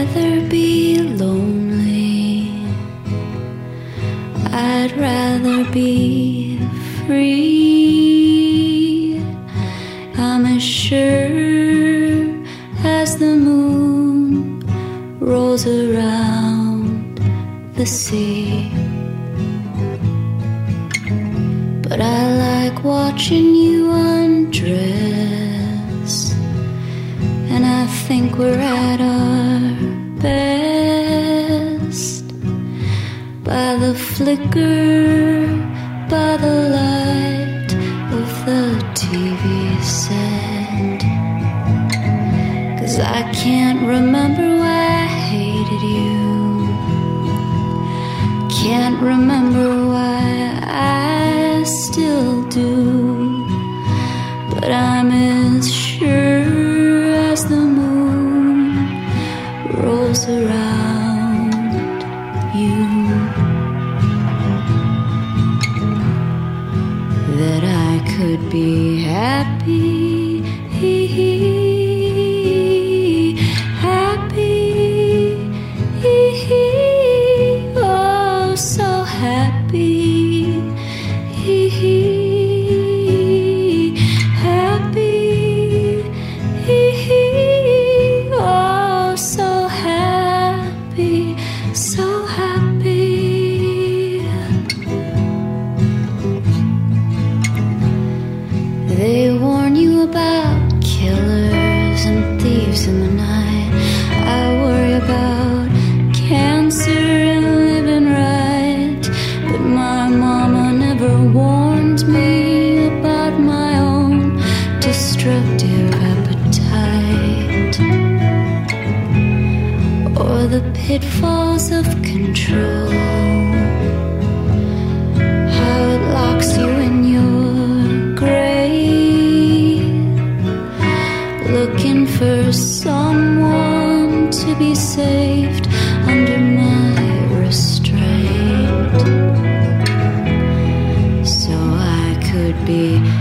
rather be lonely. I'd rather be free. I'm as sure as the moon rolls around the sea. But I like watching you undress, and I think we're at our best. By the flicker, by the light of the TV set. 'Cause I can't remember why I hated you. Can't remember why I still do. But I'm as sure as the moon rolls around you that I could be happy, happy, oh so happy, happy, oh so happy, so happy. They warn you about killers and thieves in the night. I worry about cancer and living right. But my mama never warned me about my own destructive appetite, or the pitfalls of control, how it locks you in your grave, looking for someone to be saved under my restraint. So I could be